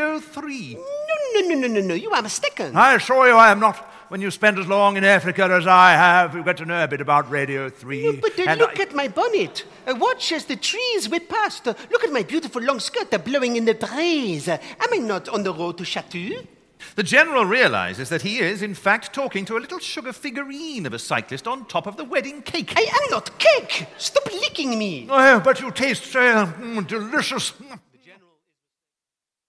Radio 3. No, you are mistaken. I assure you I am not. When you spend as long in Africa as I have, you get to know a bit about Radio 3. No, but look at my bonnet. Watch as the trees whip past. Look at my beautiful long skirt blowing in the breeze. Am I not on the road to Chateau? The General realizes that he is, in fact, talking to a little sugar figurine of a cyclist on top of the wedding cake. I am not cake. Stop licking me. Oh, but you taste so delicious.